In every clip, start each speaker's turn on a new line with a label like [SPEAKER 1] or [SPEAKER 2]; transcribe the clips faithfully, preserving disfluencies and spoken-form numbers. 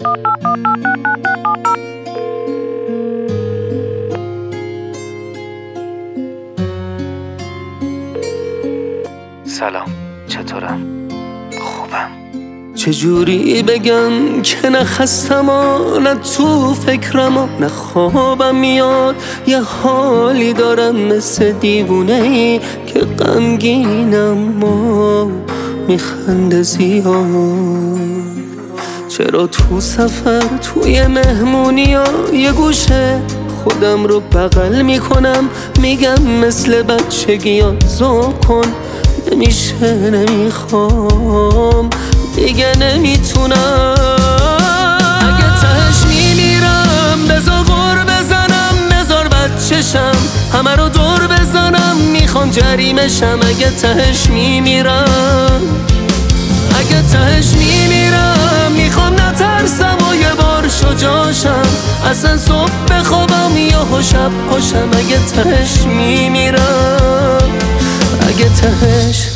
[SPEAKER 1] سلام، چطورم؟ خوبم.
[SPEAKER 2] چجوری بگم که نه خستم و نه تو فکرم و نه خوابم میاد، یه حالی دارم مثل دیوونه ای که غمگینم و میخنده زیاد. چرا تو سفر توی مهمونی ها یه گوشه خودم رو بغل میکنم، میگم مثل بچگی ها ذوق کن، نمیشه نمیخوام دیگه نمیتونم. اگه تهش میمیرم بذار غر بزنم، بذار بچشم همه رو دور بزنم، میخوام جریمشم. اگه تهش میمیرم اگه تهش میمیرم میخوام نترسم و یه بار شجاعشم، اصلا صبح بخوابم یا شب پاشم. اگه تهش میمیرم اگه تهش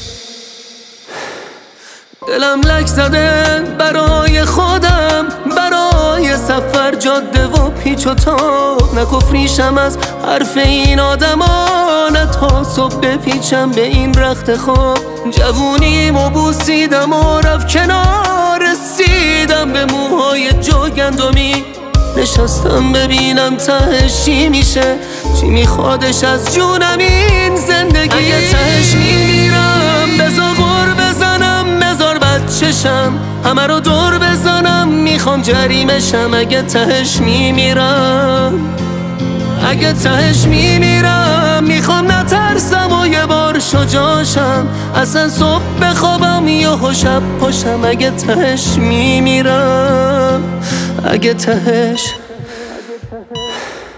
[SPEAKER 2] دلم لک زده برای خودم، برای سفر جاده و پیچ و تاب، نکفریشم از حرف این آدم ها، نه تا صبح بپیچم به این رخت خواب. جوونیمو بوسیدم و رفت کنار، رسیدم به موهای جوگندمی، نشستم ببینم تهش چی میشه، چی میخوادش از جونم این زندگی. اگه تهش میمیرم بذار غر بزنم، بذار بچشم همه رو دور بزنم، میخوام جریمشم. اگه تهش میمیرم اگه تهش میمیرم میخوام نترسم و یه بار شجاعشم، اصلا صبح بخوابم یا شب پاشم. اگه تهش میمیرم اگه تهش